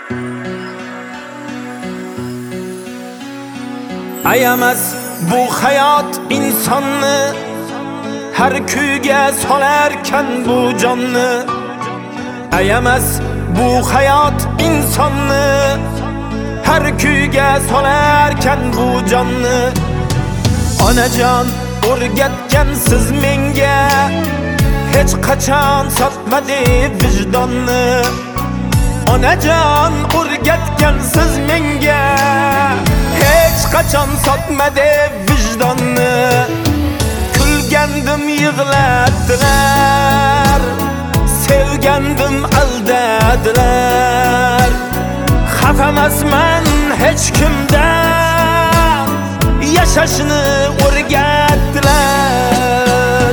Ayamas bu hayot insonni har kuyga solarkan bu jonni. Ayamas bu hayot insonni har kuyga solarkan bu jonni. Onajon o'rgatgan siz menga hech qachon sotmadi vijdonni. Onajon o'rgatgan siz menga hech qachon sotmadi vijdonni. Kulgandim yig'latdilar, sevgandim aldadilar. Xafamasman hech kimdan, yashashni o'rgatdilar.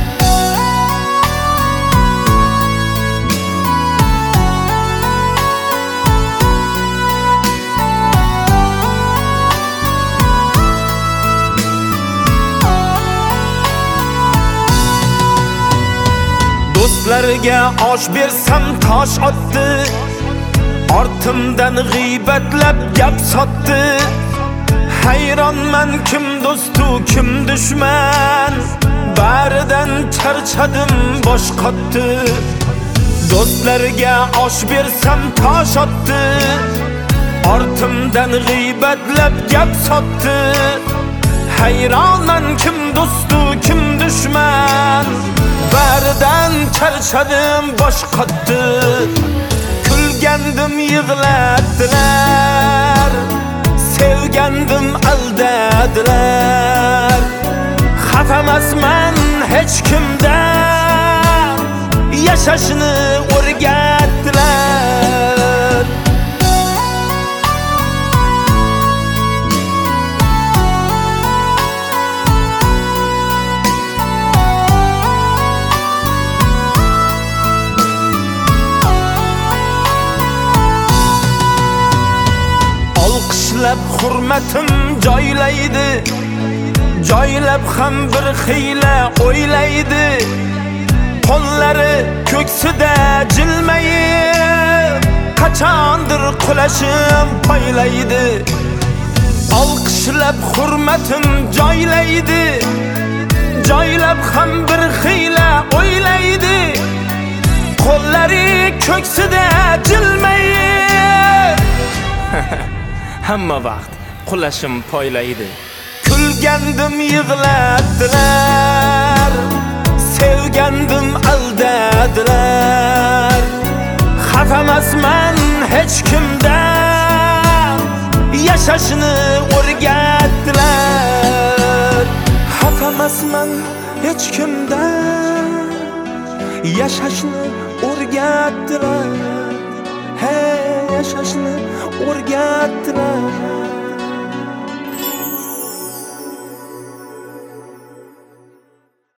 Do'stlarga osh bersam tosh otdi, ortimdan g'iybatlab gap sotdi. Hayronman kim do'stu kim dushman, baridan charchadim bosh qotdi. Do'stlarga osh bersam tosh otdi, ortimdan g'iybatlab gap sotdi. Hayronman kim do'stu kim dushman, baridan charchadim bosh qotdi. Kulgandim yig'latdilar, sevgandim aldadilar. Xafamasman hech kimdan, yashashni o'rgatdilar. Olqishlab hurmatim joylaydi, joylab ham bir xiyla o'ylaydi. Qo'llari ko'ksida jilmayib, qachondir qulashim poylaydi. Olqishlab hurmatim joylaydi, joylab ham bir xiyla o'ylaydi. Qo'llari ko'ksida jilmayib hamma vaqt qulashim poylaydi. Kulgandim yig'latdilar, sevgandim aldadilar. Xafamasman hech kimdan, yashashni o'rgatdilar. Xafamasman hech kimdan, yashashni o'rgatdilar. Hey, yashashni o'rgatdilar.